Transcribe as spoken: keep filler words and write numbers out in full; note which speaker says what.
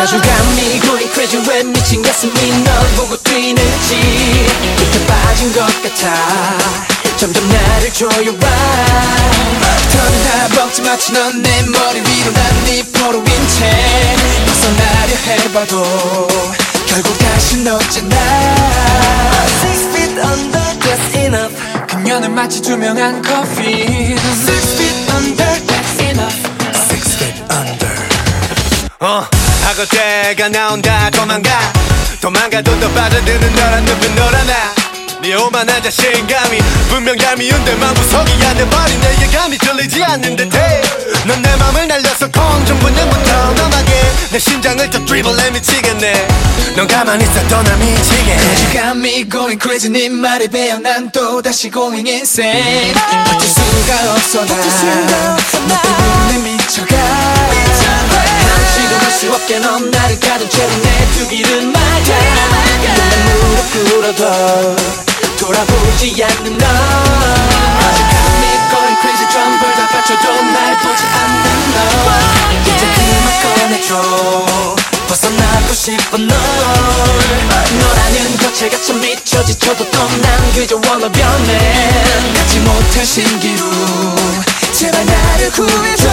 Speaker 1: Cause you got me going crazy 왜 미친 가슴이 널 보고 뛰는지 끝에 빠진 것 같아 점점 나를 조여와 턴다 벅지 마치 넌 내 머리 위로 난 네 포로인 채 벗어나려 해봐도 결국 다시 너잖아
Speaker 2: Six feet under, that's enough.
Speaker 1: 그녀는 마치 투명한 커피 Six feet under, that's enough.
Speaker 2: Six feet under.
Speaker 3: 어, 하거대가 나온다 도망가 도망가도 더 빠져드는 너란 눈빛 너라나 네 오만한 자신감이 분명 얄미운데 맘구석이 안돼버린 내 예감이 들리지 않는 듯해 넌 내 맘을 날려서 공중분해부터 넘어게 내 심장을 더 드리블해 미치겠네 넌 가만히 있어도 나 미치게
Speaker 1: Cause you got me going crazy 네 말에 배어 난 또다시 going insane 버틸 수가 없어 나너 때문에 미쳐가 한시도 할 수 없게 넌 나를 가둔 채로 내두기를 막아 내 무릎 꿇어도 돌아보지 않는 너 You got me going crazy 전부 다 바쳐도 날 보지 않는 너 이제 그만 꺼내줘 벗어나고 싶어 널 너라는 것체가 참 미쳐 지쳐도 또 난 그저 wanna 변해 갖지 못할 신기루 제발 나를 구해줘